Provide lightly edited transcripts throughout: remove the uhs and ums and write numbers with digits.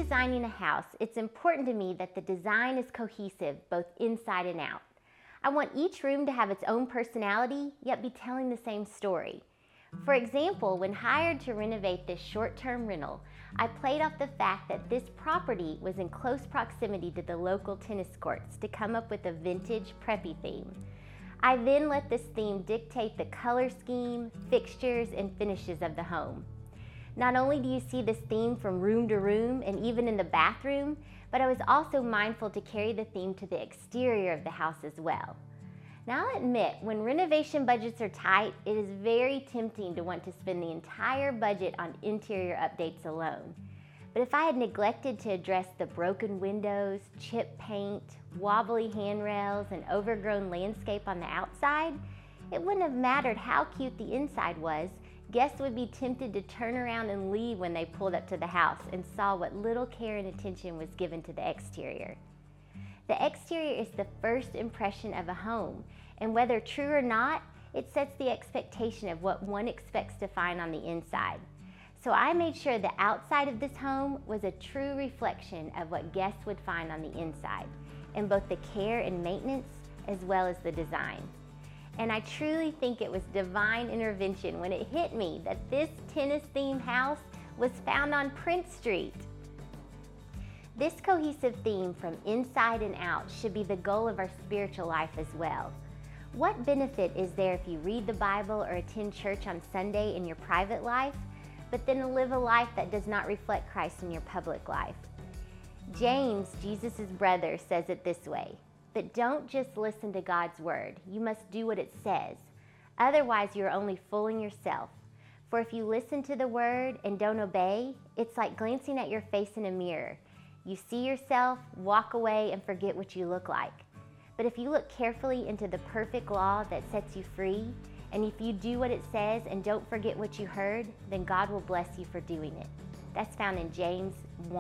designing a house, it's important to me that the design is cohesive, both inside and out. I want each room to have its own personality, yet be telling the same story. For example, when hired to renovate this short-term rental, I played off the fact that this property was in close proximity to the local tennis courts to come up with a vintage, preppy theme. I then let this theme dictate the color scheme, fixtures, and finishes of the home. Not only do you see this theme from room to room and even in the bathroom, but I was also mindful to carry the theme to the exterior of the house as well. Now I'll admit, when renovation budgets are tight, it is very tempting to want to spend the entire budget on interior updates alone. But if I had neglected to address the broken windows, chipped paint, wobbly handrails, and overgrown landscape on the outside, it wouldn't have mattered how cute the inside was. Guests would be tempted to turn around and leave when they pulled up to the house and saw what little care and attention was given to the exterior. The exterior is the first impression of a home, and whether true or not, it sets the expectation of what one expects to find on the inside. So I made sure the outside of this home was a true reflection of what guests would find on the inside, in both the care and maintenance as well as the design. And I truly think it was divine intervention when it hit me that this tennis-themed house was found on Prince Street. This cohesive theme from inside and out should be the goal of our spiritual life as well. What benefit is there if you read the Bible or attend church on Sunday in your private life, but then live a life that does not reflect Christ in your public life? James, Jesus' brother, says it this way: "But don't just listen to God's word, you must do what it says. Otherwise, you're only fooling yourself. For if you listen to the word and don't obey, it's like glancing at your face in a mirror. You see yourself, walk away, and forget what you look like. But if you look carefully into the perfect law that sets you free, and if you do what it says and don't forget what you heard, then God will bless you for doing it." That's found in James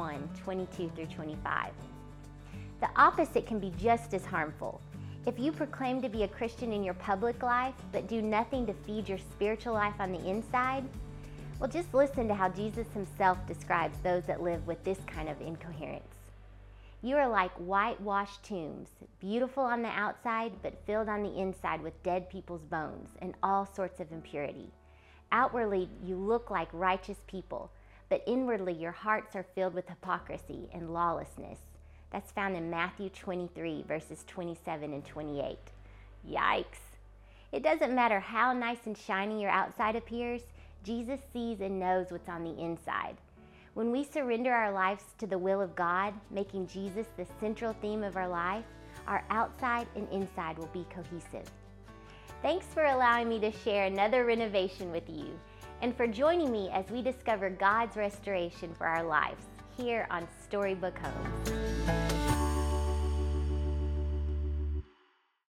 1:22-25. The opposite can be just as harmful. If you proclaim to be a Christian in your public life, but do nothing to feed your spiritual life on the inside, well, just listen to how Jesus himself describes those that live with this kind of incoherence. You are like whitewashed tombs, beautiful on the outside, but filled on the inside with dead people's bones and all sorts of impurity. Outwardly, you look like righteous people, but inwardly your hearts are filled with hypocrisy and lawlessness. That's found in Matthew 23, verses 27 and 28. Yikes! It doesn't matter how nice and shiny your outside appears, Jesus sees and knows what's on the inside. When we surrender our lives to the will of God, making Jesus the central theme of our life, our outside and inside will be cohesive. Thanks for allowing me to share another renovation with you, and for joining me as we discover God's restoration for our lives here on Storybook Homes.